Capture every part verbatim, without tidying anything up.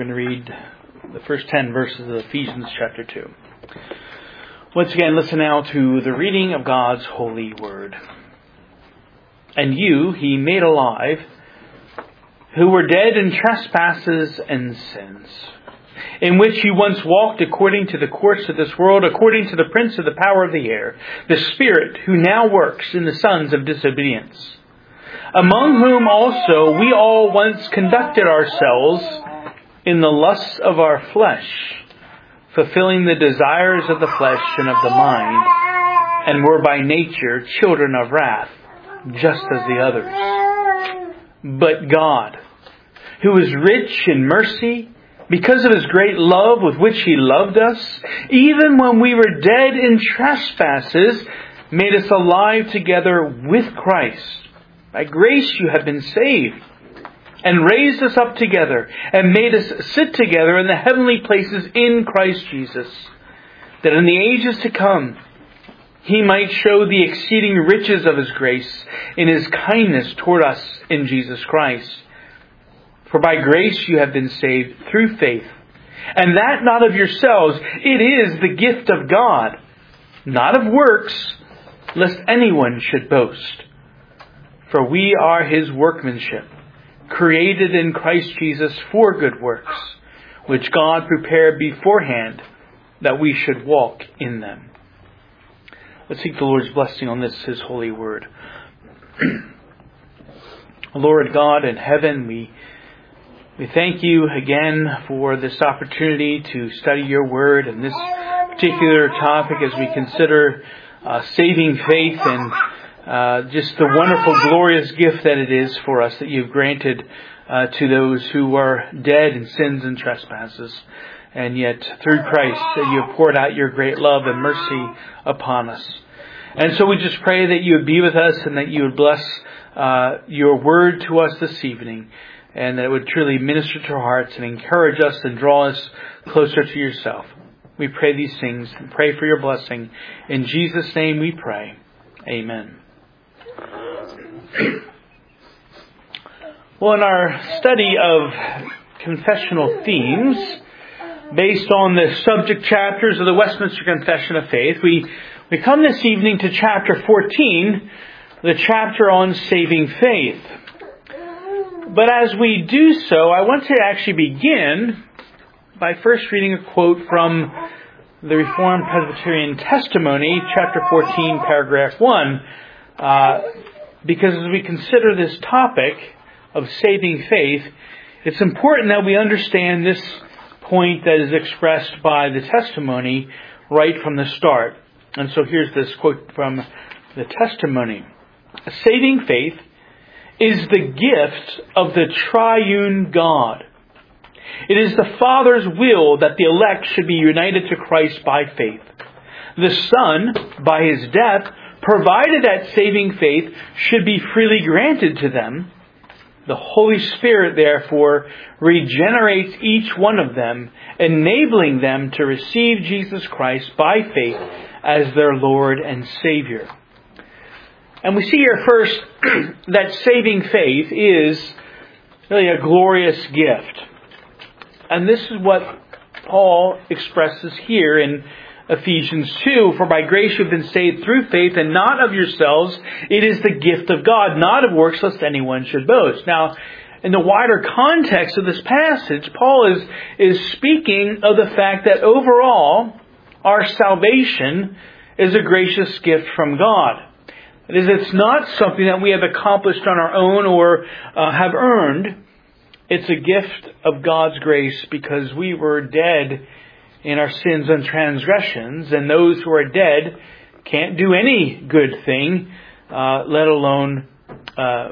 going to read the first ten verses of Ephesians chapter two. Once again, listen now to the reading of God's holy word. And you he made alive, who were dead in trespasses and sins, in which you once walked according to the course of this world, according to the prince of the power of the air, the spirit who now works in the sons of disobedience, among whom also we all once conducted ourselves in the lusts of our flesh, fulfilling the desires of the flesh and of the mind, and were by nature children of wrath, just as the others. But God, who is rich in mercy, because of His great love with which He loved us, even when we were dead in trespasses, made us alive together with Christ. By grace you have been saved, and raised us up together, and made us sit together in the heavenly places in Christ Jesus, that in the ages to come He might show the exceeding riches of His grace in His kindness toward us in Jesus Christ. For by grace you have been saved through faith, and that not of yourselves, it is the gift of God, not of works, lest anyone should boast. For we are His workmanship, created in Christ Jesus for good works, which God prepared beforehand that we should walk in them. Let's seek the Lord's blessing on this, His holy word. Lord God in heaven, we we thank You again for this opportunity to study Your word and this particular topic as we consider uh, saving faith and uh, just the wonderful, glorious gift that it is for us that You've granted uh, to those who are dead in sins and trespasses. And yet, through Christ, that You have poured out Your great love and mercy upon us. And so we just pray that You would be with us and that You would bless uh, Your word to us this evening, and that it would truly minister to our hearts and encourage us and draw us closer to Yourself. We pray these things and pray for Your blessing. In Jesus' name we pray. Amen. Well, in our study of confessional themes, based on the subject chapters of the Westminster Confession of Faith, we, we come this evening to chapter fourteen, the chapter on saving faith. But as we do so, I want to actually begin by first reading a quote from the Reformed Presbyterian Testimony, chapter fourteen, paragraph one, uh, because as we consider this topic of saving faith, it's important that we understand this point that is expressed by the testimony right from the start. And so here's this quote from the testimony. Saving faith is the gift of the triune God. It is the Father's will that the elect should be united to Christ by faith. The Son, by His death, provided that saving faith should be freely granted to them. The Holy Spirit, therefore, regenerates each one of them, enabling them to receive Jesus Christ by faith as their Lord and Savior. And we see here first that saving faith is really a glorious gift. And this is what Paul expresses here in Ephesians two. For by grace you have been saved through faith, and not of yourselves. It is the gift of God, not of works, lest anyone should boast. Now, in the wider context of this passage, Paul is, is speaking of the fact that overall, our salvation is a gracious gift from God. It is, it's not something that we have accomplished on our own or uh, have earned. It's a gift of God's grace because we were dead in our sins and transgressions, and those who are dead can't do any good thing, uh, let alone uh,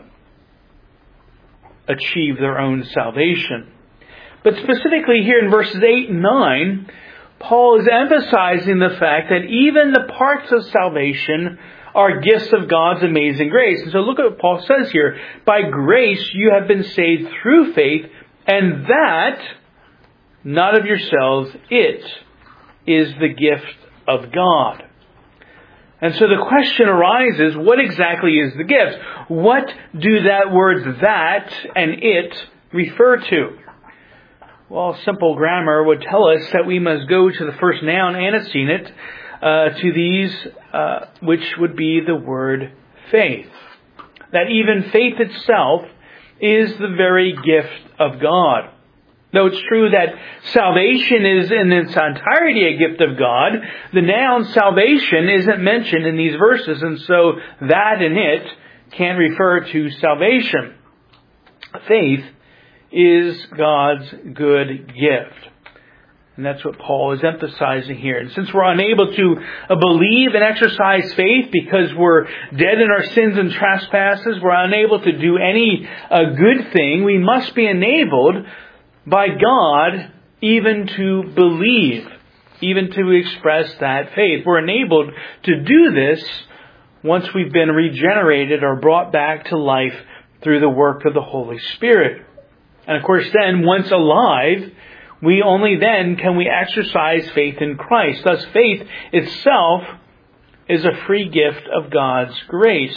achieve their own salvation. But specifically here in verses eight and nine, Paul is emphasizing the fact that even the parts of salvation are gifts of God's amazing grace. And so look at what Paul says here. By grace you have been saved through faith, and that, not of yourselves, it is the gift of God. And so the question arises, what exactly is the gift? What do that words that and it refer to? Well, simple grammar would tell us that we must go to the first noun antecedent uh, to these, uh, which would be the word faith. That even faith itself is the very gift of God. Though it's true that salvation is in its entirety a gift of God, the noun salvation isn't mentioned in these verses, and so that in it can refer to salvation. Faith is God's good gift. And that's what Paul is emphasizing here. And since we're unable to uh, believe and exercise faith because we're dead in our sins and trespasses, we're unable to do any uh, good thing, we must be enabled by God even to believe, even to express that faith. We're enabled to do this once we've been regenerated or brought back to life through the work of the Holy Spirit. And of course then, once alive, we only then can we exercise faith in Christ. Thus, faith itself is a free gift of God's grace.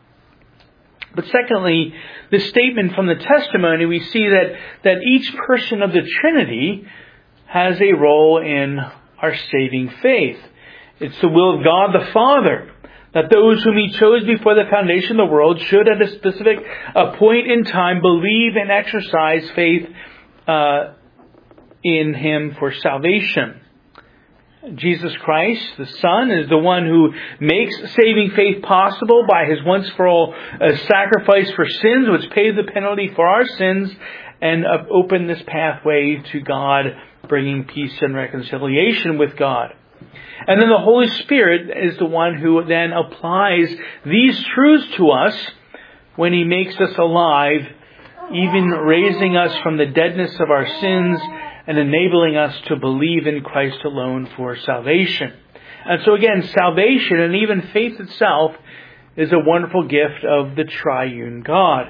But secondly, the statement from the testimony, we see that, that each person of the Trinity has a role in our saving faith. It's the will of God the Father that those whom He chose before the foundation of the world should at a specific uh, point in time believe and exercise faith uh, in Him for salvation. Jesus Christ, the Son, is the one who makes saving faith possible by His once-for-all uh, sacrifice for sins, which paid the penalty for our sins and uh, opened this pathway to God, bringing peace and reconciliation with God. And then the Holy Spirit is the one who then applies these truths to us when He makes us alive, even raising us from the deadness of our sins and enabling us to believe in Christ alone for salvation. And so again, salvation and even faith itself is a wonderful gift of the triune God.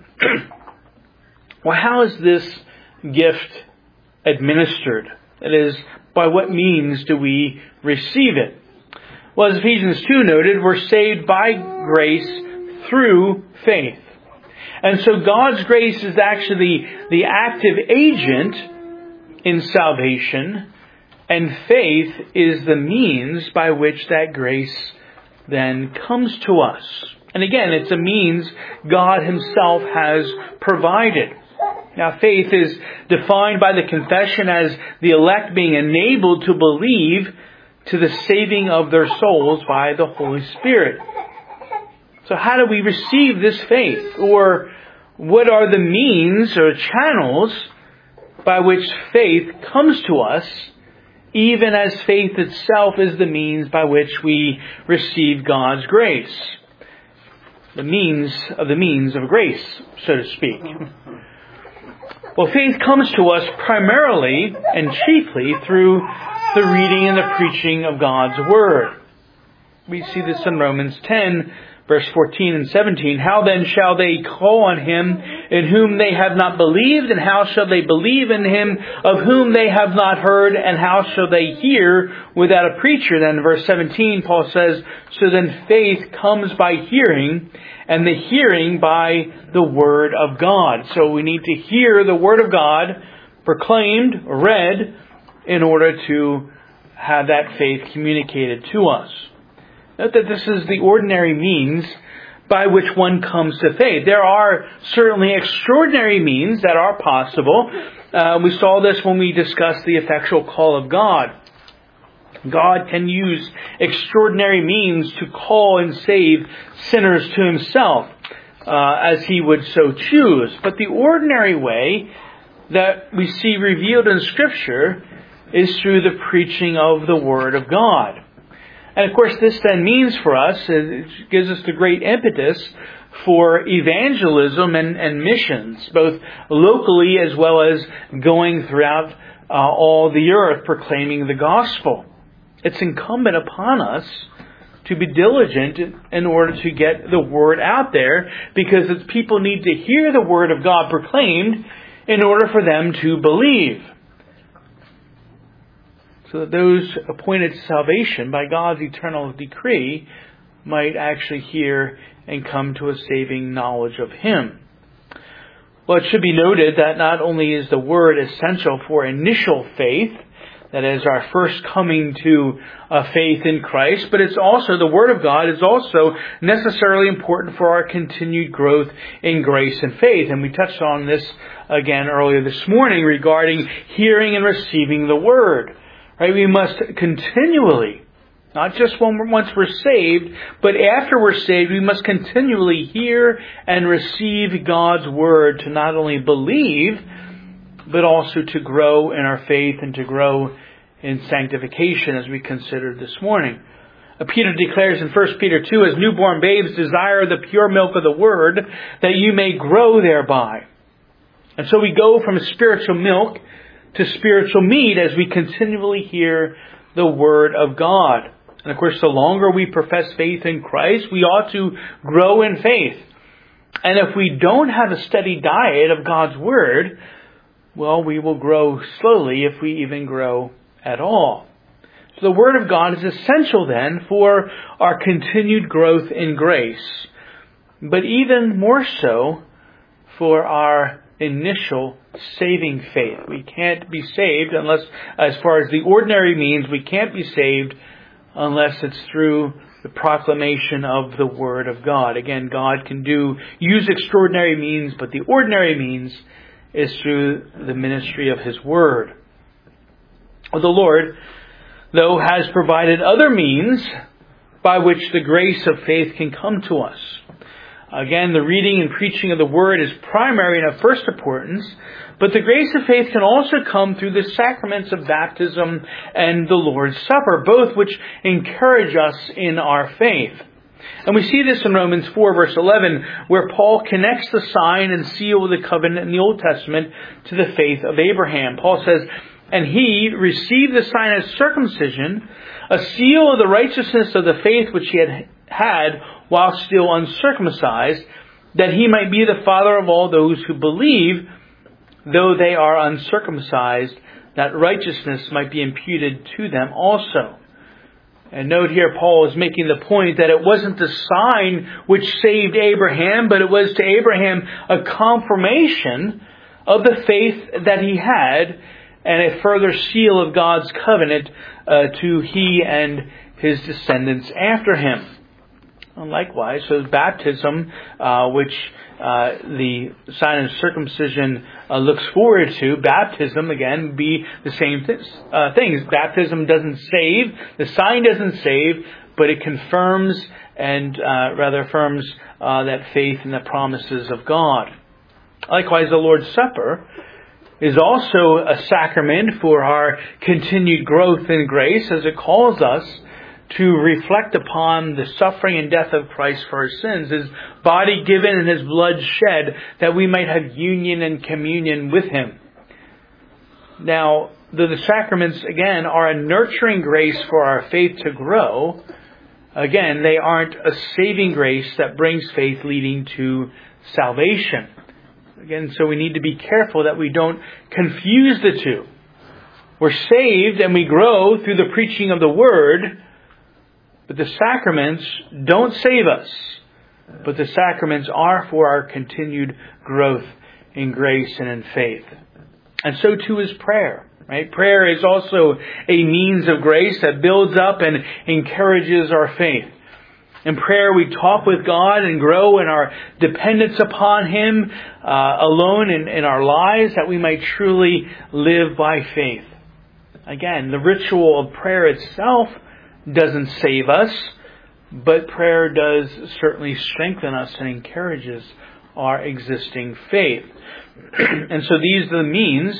Well, how is this gift administered? That is, by what means do we receive it? Well, as Ephesians two noted, we're saved by grace through faith. And so God's grace is actually the active agent in salvation, and faith is the means by which that grace then comes to us. And again, it's a means God Himself has provided. Now, faith is defined by the confession as the elect being enabled to believe to the saving of their souls by the Holy Spirit. So how do we receive this faith? Or what are the means or channels by which faith comes to us, even as faith itself is the means by which we receive God's grace? The means of the means of grace, so to speak. Well, faith comes to us primarily and chiefly through the reading and the preaching of God's Word. We see this in Romans ten, verse fourteen and seventeen. How then shall they call on Him in whom they have not believed? And how shall they believe in Him of whom they have not heard? And how shall they hear without a preacher? Then in verse seventeen, Paul says, so then faith comes by hearing, and the hearing by the Word of God. So we need to hear the Word of God proclaimed, read, in order to have that faith communicated to us. Note that this is the ordinary means by which one comes to faith. There are certainly extraordinary means that are possible. Uh, we saw this when we discussed the effectual call of God. God can use extraordinary means to call and save sinners to Himself, uh, as He would so choose. But the ordinary way that we see revealed in Scripture is through the preaching of the Word of God. And of course, this then means for us, it gives us the great impetus for evangelism and, and missions, both locally as well as going throughout uh, all the earth proclaiming the gospel. It's incumbent upon us to be diligent in order to get the word out there, because it's people need to hear the word of God proclaimed in order for them to believe. So that those appointed to salvation by God's eternal decree might actually hear and come to a saving knowledge of Him. Well, it should be noted that not only is the Word essential for initial faith, that is our first coming to uh, faith in Christ, but it's also, the Word of God is also necessarily important for our continued growth in grace and faith. And we touched on this again earlier this morning regarding hearing and receiving the Word. Right? We must continually, not just when we're, once we're saved, but after we're saved, we must continually hear and receive God's Word to not only believe, but also to grow in our faith and to grow in sanctification, as we considered this morning. Uh, Peter declares in First Peter two, as newborn babes desire the pure milk of the Word, that you may grow thereby. And so we go from spiritual milk to spiritual meat as we continually hear the Word of God. And of course, the longer we profess faith in Christ, we ought to grow in faith. And if we don't have a steady diet of God's Word, well, we will grow slowly, if we even grow at all. So the Word of God is essential then for our continued growth in grace, but even more so for our initial saving faith. We can't be saved unless, as far as the ordinary means, we can't be saved unless it's through the proclamation of the Word of God. Again, God can do, use extraordinary means, but the ordinary means is through the ministry of His Word. Well, the Lord, though, has provided other means by which the grace of faith can come to us. Again, the reading and preaching of the Word is primary and of first importance, but the grace of faith can also come through the sacraments of baptism and the Lord's Supper, both which encourage us in our faith. And we see this in Romans four, verse eleven, where Paul connects the sign and seal of the covenant in the Old Testament to the faith of Abraham. Paul says, and he received the sign of circumcision, a seal of the righteousness of the faith which he had had while still uncircumcised, that he might be the father of all those who believe, though they are uncircumcised, that righteousness might be imputed to them also. And note here, Paul is making the point that it wasn't the sign which saved Abraham, but it was to Abraham a confirmation of the faith that he had, and a further seal of God's covenant uh, to he and his descendants after him. And likewise, so baptism, uh, which uh, the sign of circumcision uh, looks forward to, baptism, again, would be the same th- uh, things. Baptism doesn't save, the sign doesn't save, but it confirms and uh, rather affirms uh, that faith in the promises of God. Likewise, the Lord's Supper is also a sacrament for our continued growth in grace, as it calls us to reflect upon the suffering and death of Christ for our sins, His body given and His blood shed, that we might have union and communion with Him. Now, though the sacraments, again, are a nurturing grace for our faith to grow, again, they aren't a saving grace that brings faith leading to salvation. Again, so we need to be careful that we don't confuse the two. We're saved and we grow through the preaching of the Word, but the sacraments don't save us. But the sacraments are for our continued growth in grace and in faith. And so too is prayer. Right? Prayer is also a means of grace that builds up and encourages our faith. In prayer, we talk with God and grow in our dependence upon Him uh, alone in, in our lives, that we might truly live by faith. Again, the ritual of prayer itself doesn't save us, but prayer does certainly strengthen us and encourages our existing faith. And so these are the means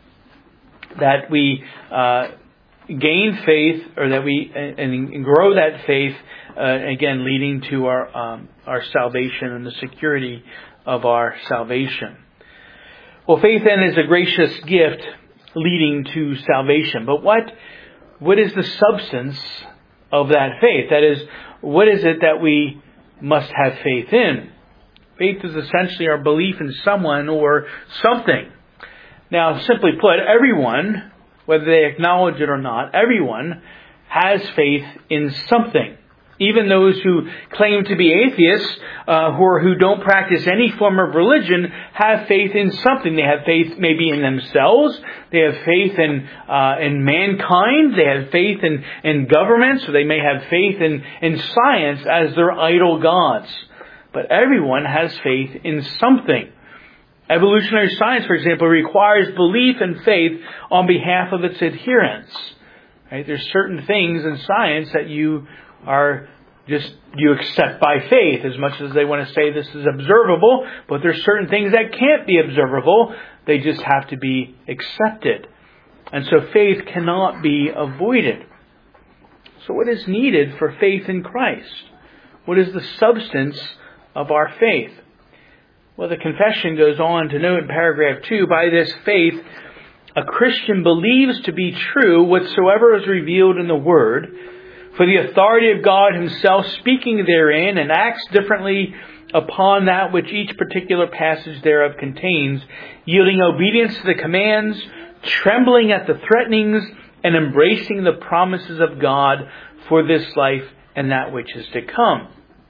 that we uh, gain faith, or that we and, and grow that faith, uh, again leading to our um, our salvation and the security of our salvation. Well, faith then is a gracious gift leading to salvation. But what what is the substance of that faith? That is, what is it that we must have faith in? Faith is essentially our belief in someone or something. Now, simply put, everyone, whether they acknowledge it or not, everyone has faith in something, Even those who claim to be atheists, uh, or who don't practice any form of religion, have faith in something. They have faith maybe in themselves. They have faith in uh, in mankind. They have faith in, in governments. Or they may have faith in, in science as their idol gods. But everyone has faith in something. Evolutionary science, for example, requires belief and faith on behalf of its adherents. Right? There's certain things in science that you are just, you accept by faith, as much as they want to say this is observable, but there's certain things that can't be observable. They just have to be accepted. And so faith cannot be avoided. So what is needed for faith in Christ? What is the substance of our faith? Well, the confession goes on to note in paragraph two, by this faith, a Christian believes to be true whatsoever is revealed in the Word, for the authority of God Himself speaking therein, and acts differently upon that which each particular passage thereof contains, yielding obedience to the commands, trembling at the threatenings, and embracing the promises of God for this life and that which is to come.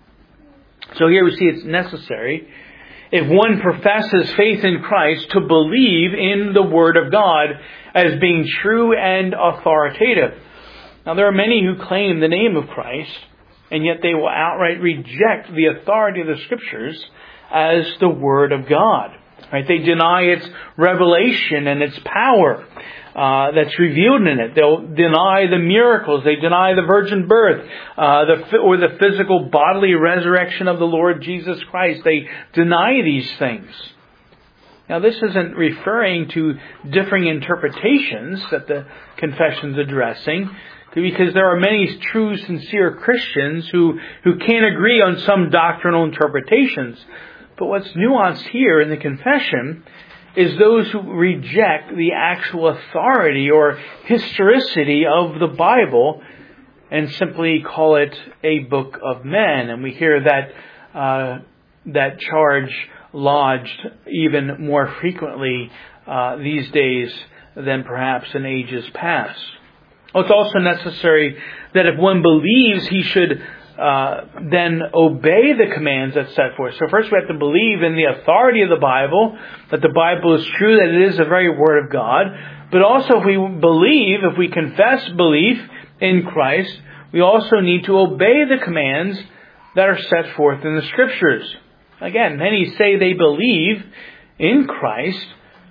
So here we see it's necessary, if one professes faith in Christ, to believe in the Word of God as being true and authoritative. Now, there are many who claim the name of Christ, and yet they will outright reject the authority of the Scriptures as the Word of God. Right? They deny its revelation and its power uh, that's revealed in it. They'll deny the miracles. They deny the virgin birth uh, the, or the physical bodily resurrection of the Lord Jesus Christ. They deny these things. Now, this isn't referring to differing interpretations that the confession's addressing, because there are many true, sincere Christians who, who can't agree on some doctrinal interpretations. But what's nuanced here in the confession is those who reject the actual authority or historicity of the Bible and simply call it a book of men. And we hear that uh, that charge lodged even more frequently uh, these days than perhaps in ages past. Well, it's also necessary that if one believes, he should uh, then obey the commands that's set forth. So first we have to believe in the authority of the Bible, that the Bible is true, that it is the very Word of God. But also if we believe, if we confess belief in Christ, we also need to obey the commands that are set forth in the Scriptures. Again, many say they believe in Christ,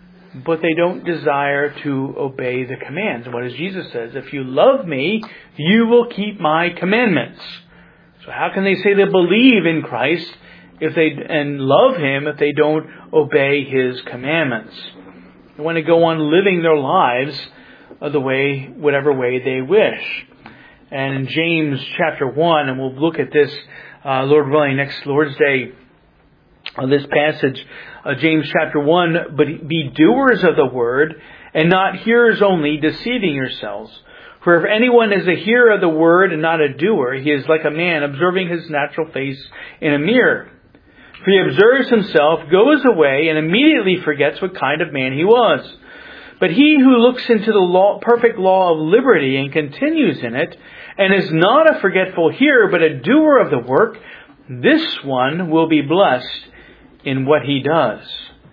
but they don't desire to obey the commands. What does Jesus says? If you love me, you will keep my commandments. So how can they say they believe in Christ if they and love Him if they don't obey His commandments? They want to go on living their lives the way, whatever way they wish. And in James chapter one, and we'll look at this, uh, Lord willing, next Lord's Day, on this passage, uh, James chapter one, but be doers of the word, and not hearers only, deceiving yourselves. For if anyone is a hearer of the word and not a doer, he is like a man observing his natural face in a mirror. For he observes himself, goes away, and immediately forgets what kind of man he was. But he who looks into the law, perfect law of liberty and continues in it, and is not a forgetful hearer, but a doer of the work, this one will be blessed in what he does.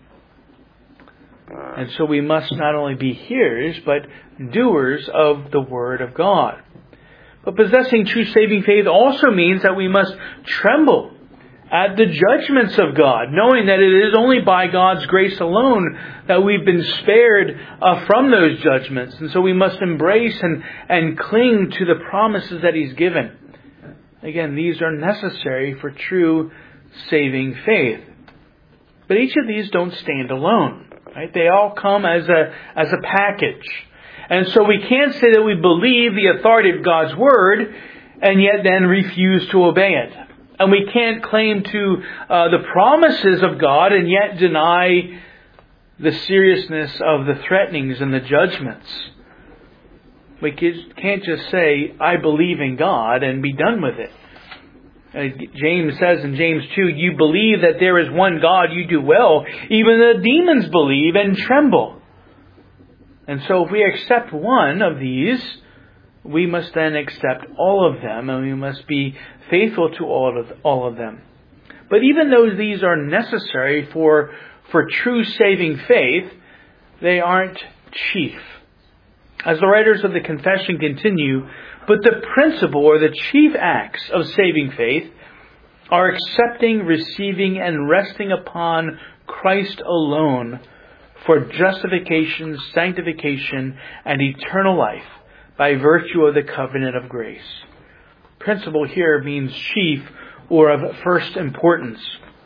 And so we must not only be hearers, but doers of the Word of God. But possessing true saving faith also means that we must tremble at the judgments of God, knowing that it is only by God's grace alone that we've been spared uh, from those judgments. And so we must embrace and, and cling to the promises that He's given. Again, these are necessary for true saving faith. But each of these don't stand alone. Right? They all come as a as a package. And so we can't say that we believe the authority of God's Word and yet then refuse to obey it. And we can't claim to uh, the promises of God and yet deny the seriousness of the threatenings and the judgments. We can't just say, I believe in God, and be done with it. Uh, James says in James two, you believe that there is one God, you do well. Even the demons believe and tremble. And so if we accept one of these, we must then accept all of them, and we must be faithful to all of all of them. But even though these are necessary for for true saving faith, they aren't chief. As the writers of the Confession continue, but the principal or the chief acts of saving faith are accepting, receiving, and resting upon Christ alone for justification, sanctification, and eternal life by virtue of the covenant of grace. Principle here means chief or of first importance.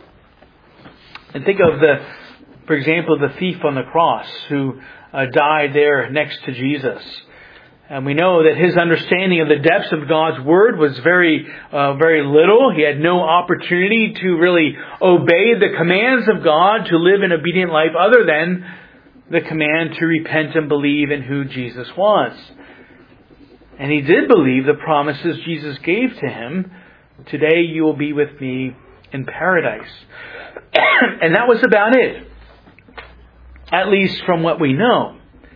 And think of the, for example, the thief on the cross who uh, died there next to Jesus. And we know that his understanding of the depths of God's Word was very, uh, very little. He had no opportunity to really obey the commands of God to live an obedient life other than the command to repent and believe in who Jesus was. And he did believe the promises Jesus gave to him. Today you will be with me in paradise. And that was about it. At least from what we know.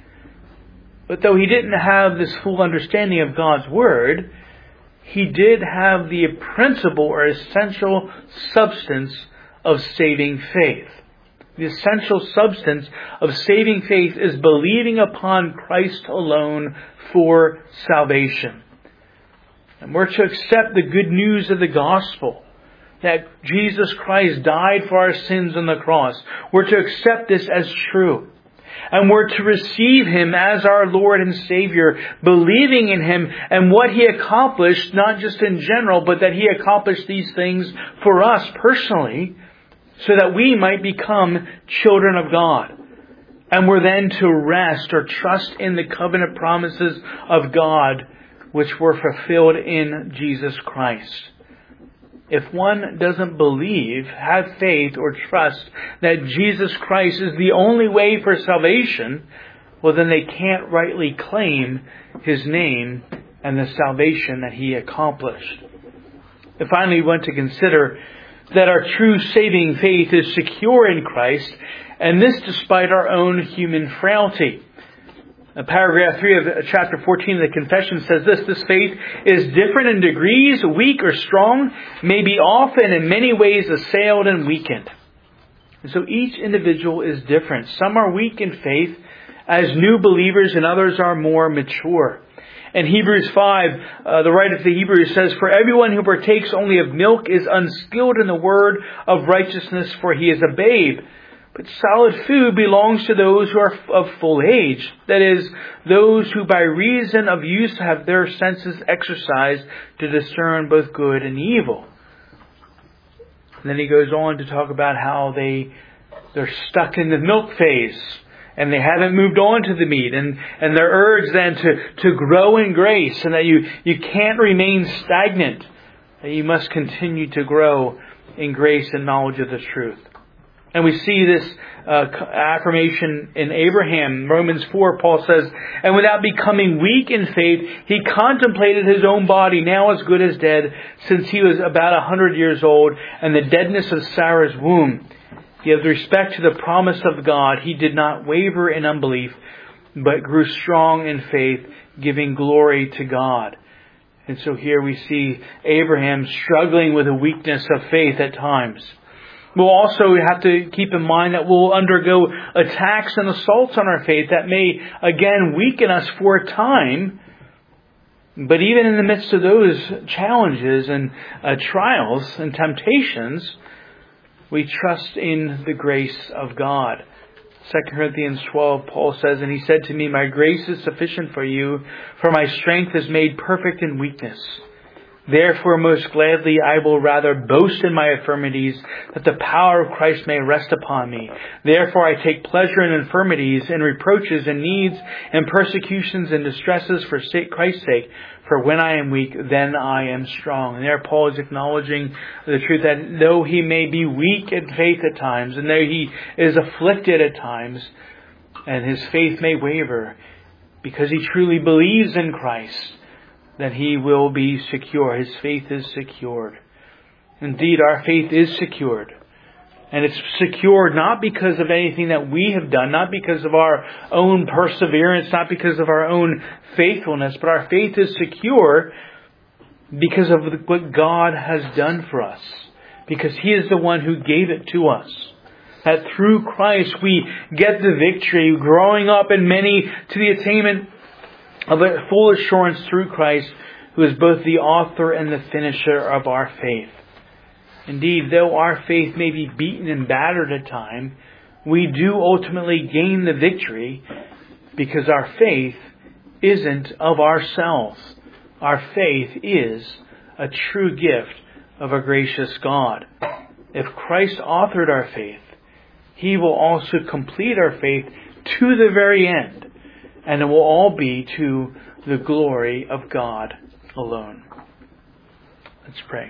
But though he didn't have this full understanding of God's Word, he did have the principle or essential substance of saving faith. The essential substance of saving faith is believing upon Christ alone for salvation. And we're to accept the good news of the gospel, that Jesus Christ died for our sins on the cross. We're to accept this as true. And we're to receive Him as our Lord and Savior, believing in Him and what He accomplished, not just in general, but that He accomplished these things for us personally, so that we might become children of God. And we're then to rest or trust in the covenant promises of God, which were fulfilled in Jesus Christ. If one doesn't believe, have faith, or trust that Jesus Christ is the only way for salvation, well, then they can't rightly claim His name and the salvation that He accomplished. And finally, we want to consider that our true saving faith is secure in Christ, and this despite our own human frailty. Paragraph three of chapter fourteen of the Confession says this: this faith is different in degrees, weak or strong, may be often in many ways assailed and weakened. And so each individual is different. Some are weak in faith as new believers, and others are more mature. In Hebrews five, uh, the writer of the Hebrews says, "For everyone who partakes only of milk is unskilled in the word of righteousness, for he is a babe. But solid food belongs to those who are of full age, that is, those who by reason of use have their senses exercised to discern both good and evil." And then he goes on to talk about how they, they're stuck in the milk phase, and they haven't moved on to the meat, and, and they're urged then to, to grow in grace, and that you, you can't remain stagnant, that you must continue to grow in grace and knowledge of the truth. And we see this uh, affirmation in Abraham. Romans four, Paul says, "And without becoming weak in faith, he contemplated his own body, now as good as dead, since he was about a hundred years old, and the deadness of Sarah's womb. Yet with respect to the promise of God, he did not waver in unbelief, but grew strong in faith, giving glory to God." And so here we see Abraham struggling with a weakness of faith at times. We'll also have to keep in mind that we'll undergo attacks and assaults on our faith that may, again, weaken us for a time. But even in the midst of those challenges and uh, trials and temptations, we trust in the grace of God. Second Corinthians twelve, Paul says, "And he said to me, my grace is sufficient for you, for my strength is made perfect in weakness. Therefore, most gladly, I will rather boast in my infirmities, that the power of Christ may rest upon me. Therefore, I take pleasure in infirmities, in reproaches, in needs, in persecutions, and distresses for Christ's sake. For when I am weak, then I am strong." And there Paul is acknowledging the truth that though he may be weak in faith at times, and though he is afflicted at times, and his faith may waver, because he truly believes in Christ, that he will be secure. His faith is secured. Indeed, our faith is secured. And it's secure not because of anything that we have done, not because of our own perseverance, not because of our own faithfulness, but our faith is secure because of what God has done for us. Because He is the one who gave it to us. That through Christ we get the victory, growing up in many to the attainment of a full assurance through Christ, who is both the author and the finisher of our faith. Indeed, though our faith may be beaten and battered at times, we do ultimately gain the victory because our faith isn't of ourselves. Our faith is a true gift of a gracious God. If Christ authored our faith, He will also complete our faith to the very end. And it will all be to the glory of God alone. Let's pray.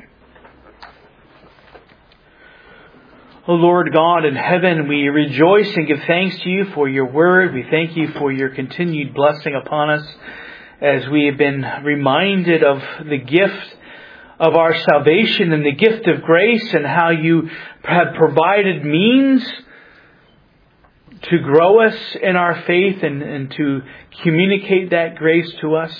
O Lord God in heaven, we rejoice and give thanks to You for Your word. We thank You for Your continued blessing upon us as we have been reminded of the gift of our salvation and the gift of grace and how You have provided means to grow us in our faith and, and to communicate that grace to us.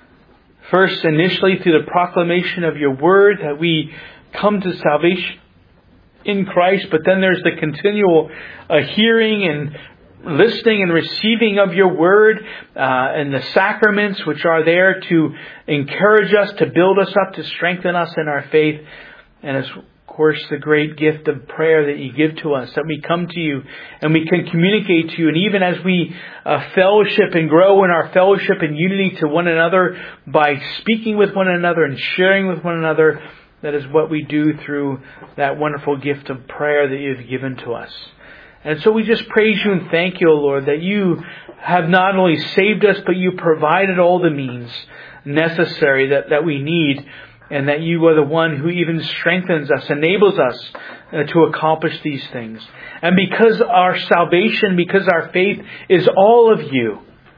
First, initially through the proclamation of Your word that we come to salvation in Christ, but then there's the continual uh, hearing and listening and receiving of Your word uh, and the sacraments which are there to encourage us, to build us up, to strengthen us in our faith. And as of course the great gift of prayer that You give to us, that we come to You and we can communicate to You. And even as we uh, fellowship and grow in our fellowship and unity to one another by speaking with one another and sharing with one another, that is what we do through that wonderful gift of prayer that You've given to us. And so we just praise You and thank You, O Lord, that You have not only saved us, but You provided all the means necessary that, that we need, and that You are the one who even strengthens us, enables us uh, to accomplish these things. And because our salvation, because our faith is all of You,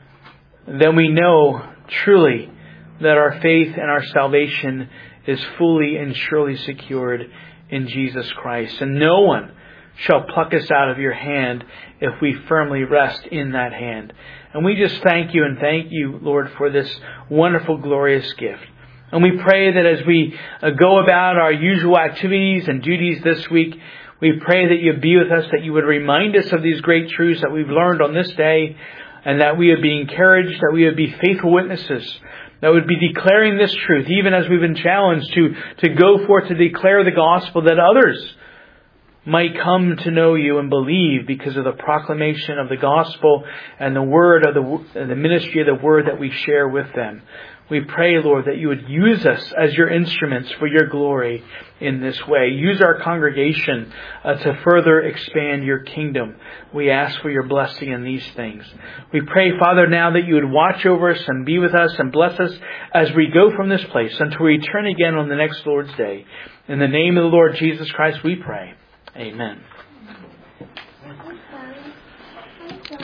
then we know truly that our faith and our salvation is fully and surely secured in Jesus Christ. And no one shall pluck us out of Your hand if we firmly rest in that hand. And we just thank You and thank You, Lord, for this wonderful, glorious gift. And we pray that as we uh, go about our usual activities and duties this week, we pray that You be with us, that You would remind us of these great truths that we've learned on this day, and that we would be encouraged, that we would be faithful witnesses, that would be declaring this truth, even as we've been challenged to, to go forth to declare the gospel, that others might come to know You and believe because of the proclamation of the gospel and the word of the, the ministry of the word that we share with them. We pray, Lord, that You would use us as Your instruments for Your glory in this way. Use our congregation uh, to further expand Your kingdom. We ask for Your blessing in these things. We pray, Father, now that You would watch over us and be with us and bless us as we go from this place until we return again on the next Lord's Day. In the name of the Lord Jesus Christ we pray. Amen.